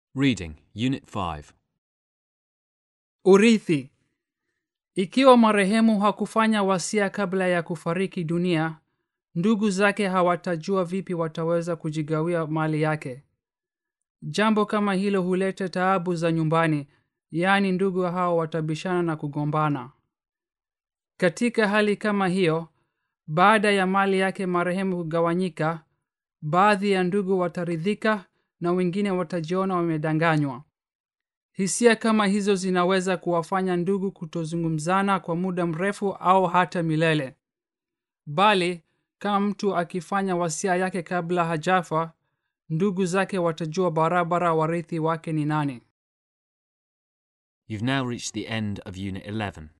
Reading, Unit 5. Urithi. Ikiwa marehemu hakufanya wasia kabla ya kufariki dunia, ndugu zake hawatajua vipi wataweza kujigawia mali yake. Jambo kama hilo huleta taabu za nyumbani, yaani ndugu hao watabishana na kugombana. Katika hali kama hiyo, baada ya mali yake marehemu kugawanyika, baadhi ya ndugu wataridhika na wengine watajiona wamedanganywa. Hisia kama hizo zinaweza kuwafanya ndugu kutozungumzana kwa muda mrefu au hata milele. Bali, kama mtu akifanya wasia yake kabla hajafa, ndugu zake watajua barabara warithi wake ni nani. You've now reached the end of Unit 11.